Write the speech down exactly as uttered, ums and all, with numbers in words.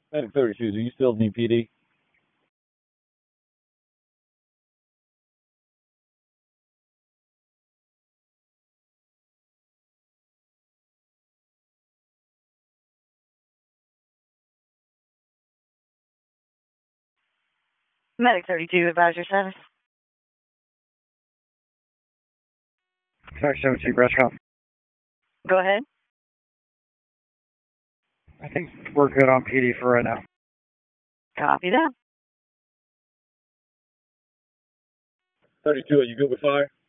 Medic thirty-two, do you still need P D? Medic thirty-two, advisor status. Sorry, seventeen, restaurant. Go ahead. I think we're good on P D for right now. Copy that. thirty-two, are you good with fire?